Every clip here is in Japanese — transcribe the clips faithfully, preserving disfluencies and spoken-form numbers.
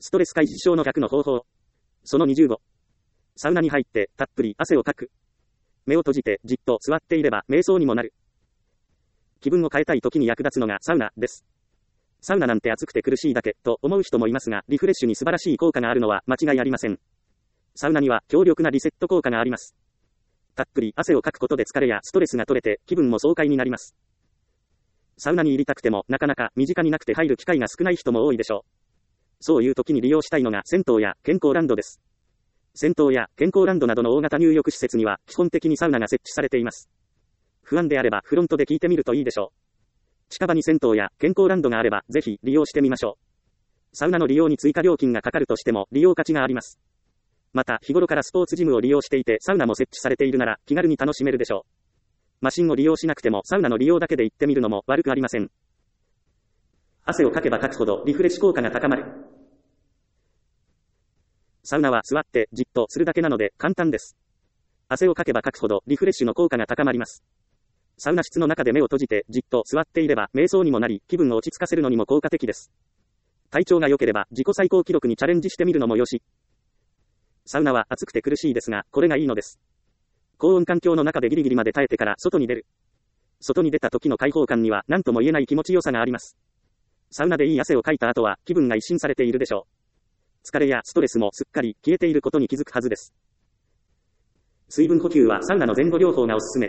ストレス解消の逆の方法。そのにじゅうご。サウナに入ってたっぷり汗をかく。目を閉じてじっと座っていれば瞑想にもなる。気分を変えたい時に役立つのがサウナです。サウナなんて暑くて苦しいだけと思う人もいますが、リフレッシュに素晴らしい効果があるのは間違いありません。サウナには強力なリセット効果があります。たっぷり汗をかくことで疲れやストレスが取れて気分も爽快になります。サウナに入りたくてもなかなか身近になくて入る機会が少ない人も多いでしょう。そういう時に利用したいのが銭湯や健康ランドです。銭湯や健康ランドなどの大型入浴施設には基本的にサウナが設置されています。不安であればフロントで聞いてみるといいでしょう。近場に銭湯や健康ランドがあればぜひ利用してみましょう。サウナの利用に追加料金がかかるとしても利用価値があります。また日頃からスポーツジムを利用していてサウナも設置されているなら気軽に楽しめるでしょう。マシンを利用しなくてもサウナの利用だけで行ってみるのも悪くありません。汗をかけばかくほどリフレッシュ効果が高まる。サウナは座ってじっとするだけなので簡単です。汗をかけばかくほどリフレッシュの効果が高まります。サウナ室の中で目を閉じてじっと座っていれば瞑想にもなり気分を落ち着かせるのにも効果的です。体調が良ければ自己最高記録にチャレンジしてみるのもよし。サウナは暑くて苦しいですが、これがいいのです。高温環境の中でギリギリまで耐えてから外に出る。外に出た時の開放感には何とも言えない気持ちよさがあります。サウナでいい汗をかいた後は気分が一新されているでしょう。疲れやストレスもすっかり消えていることに気づくはずです。水分補給はサウナの前後療法がおすすめ。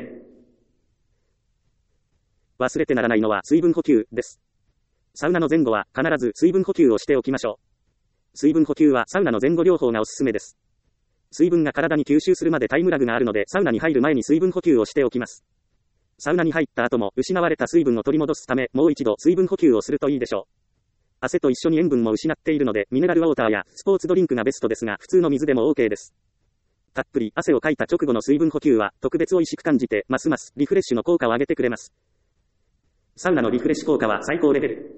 忘れてならないのは水分補給です。サウナの前後は必ず水分補給をしておきましょう。水分補給はサウナの前後療法がおすすめです。水分が体に吸収するまでタイムラグがあるのでサウナに入る前に水分補給をしておきます。サウナに入った後も失われた水分を取り戻すためもう一度水分補給をするといいでしょう。汗と一緒に塩分も失っているのでミネラルウォーターやスポーツドリンクがベストですが普通の水でも OK です。たっぷり汗をかいた直後の水分補給は特別美味しく感じてますますリフレッシュの効果を上げてくれます。サウナのリフレッシュ効果は最高レベル。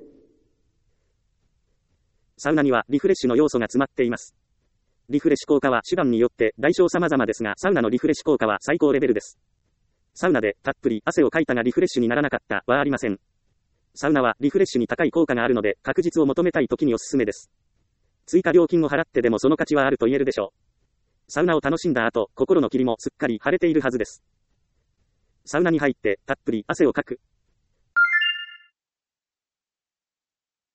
サウナにはリフレッシュの要素が詰まっています。リフレッシュ効果は手段によって大小様々ですがサウナのリフレッシュ効果は最高レベルです。サウナでたっぷり汗をかいたがリフレッシュにならなかったはありません。サウナはリフレッシュに高い効果があるので確実を求めたい時におすすめです。追加料金を払ってでもその価値はあると言えるでしょう。サウナを楽しんだ後、心の霧もすっかり晴れているはずです。サウナに入ってたっぷり汗をかく。